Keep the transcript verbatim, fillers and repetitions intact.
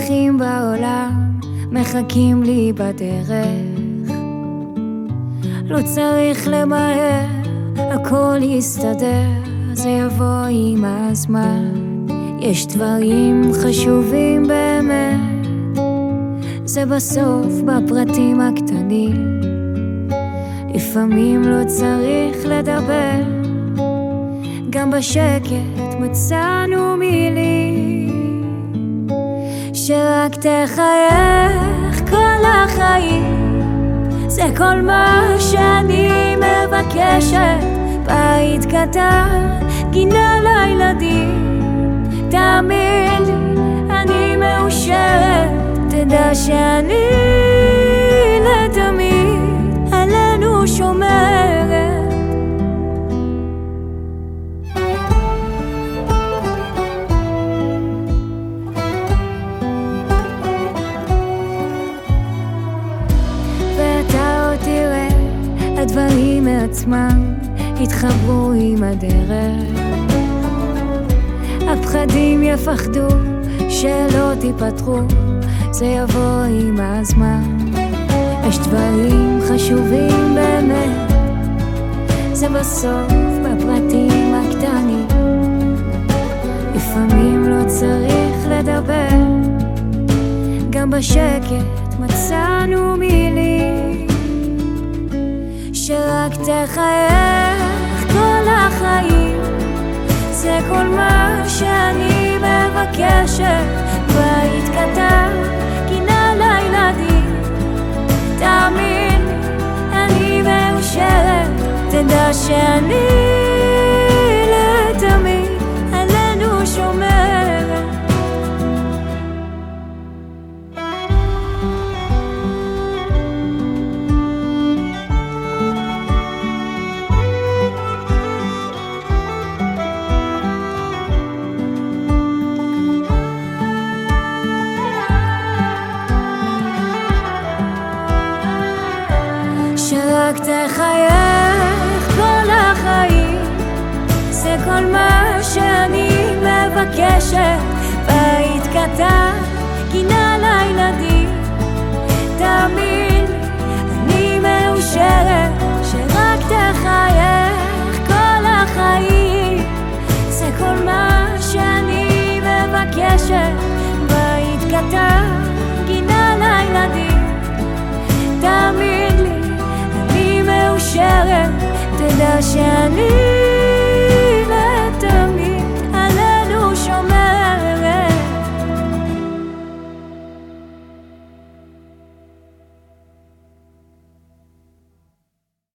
דרכים בעולם מחכים לי בדרך, לא צריך למהר, הכל יסתדר, זה יבוא עם הזמן. יש דברים חשובים באמת, זה בסוף בפרטים הקטנים. לפעמים לא צריך לדבר, גם בשקט מצאנו מילים, שרק תחייך כל החיים, זה כל מה שאני מבקשת. בית קטן, גינה לילדים, תאמין לי, אני מאושרת. תדע שאני לתמיד עלינו שומרת. ואתה עוד תראה, הדברים מעצמם התחברו עם הדרך. הפחדים יפחדו שלא תיפתחו, זה יבוא עם הזמן. יש דברים חשובים באמת, זה בסוף בפרטים הקטנים. לפעמים לא צריך לדבר, גם בשקט מצאנו מילים, שרק תחייך כל החיים, זה כל מה שאני מבקשת. בית קטן, גינה לילדים, תאמין לי, אני מאושרת. תדע שאני לתמיד עלינו שומרת. שרק תחייך כל החיים, זה כל מה שאני מבקשת. בית קטן,